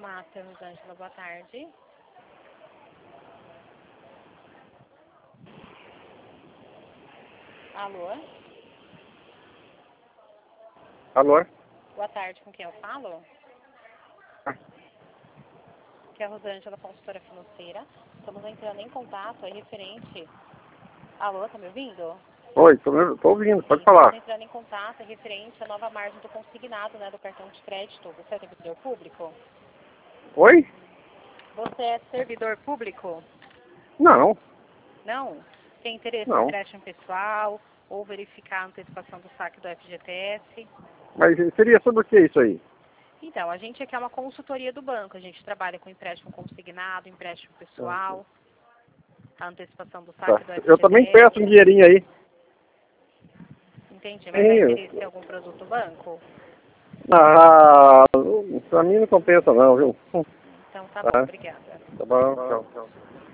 Master Rosângela, boa tarde. Alô? Alô? Boa tarde, com quem eu falo? Que é a Rosângela, consultora financeira. Estamos entrando em contato aí referente... Alô, tá me ouvindo? Oi, tô ouvindo, pode Estamos falar. entrando em contato referente à nova margem do consignado, né, do cartão de crédito. Você é servidor público? Oi? Você é servidor público? Não, Não? Tem interesse em não. empréstimo pessoal ou verificar a antecipação do saque do FGTS? Mas seria sobre o que isso aí? Então, a gente aqui é uma consultoria do banco. A gente trabalha com empréstimo consignado, empréstimo pessoal, a antecipação do Tá. saque do Eu também peço um FGTS. dinheirinho aí. Entendi, mas há Sim. interesse em algum produto do banco? Ah, pra mim não compensa não, viu? Então tá bom, Tá, obrigada. tá bom, tchau.